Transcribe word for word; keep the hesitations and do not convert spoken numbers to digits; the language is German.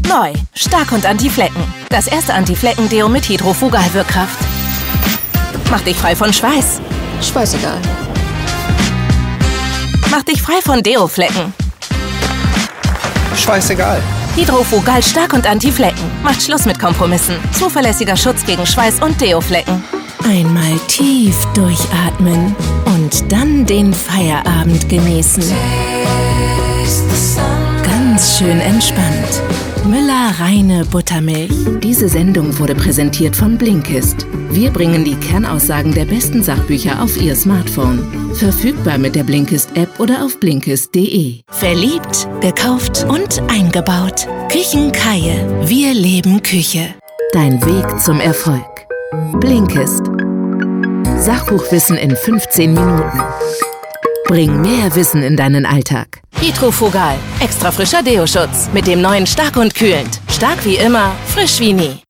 Neu, stark und Anti-Flecken. Das erste Anti-Flecken-Deo mit Hydrofugal-Wirkkraft. Mach dich frei von Schweiß. Schweißegal. Mach dich frei von Deo-Flecken. Schweißegal. Hydrofugal stark und Anti-Flecken. Macht Schluss mit Kompromissen. Zuverlässiger Schutz gegen Schweiß und Deo-Flecken. Einmal tief durchatmen und dann den Feierabend genießen. Ganz schön entspannt. Müller reine Buttermilch. Diese Sendung wurde präsentiert von Blinkist. Wir bringen die Kernaussagen der besten Sachbücher auf Ihr Smartphone. Verfügbar mit der Blinkist-App oder auf blinkist punkt de. Verliebt, gekauft und eingebaut. Küchenkaie. Wir leben Küche. Dein Weg zum Erfolg. Blinkist. Sachbuchwissen in fünfzehn Minuten. Bring mehr Wissen in deinen Alltag. Hydrofugal. Extra frischer Deo-Schutz. Mit dem neuen Stark und Kühlend. Stark wie immer, frisch wie nie.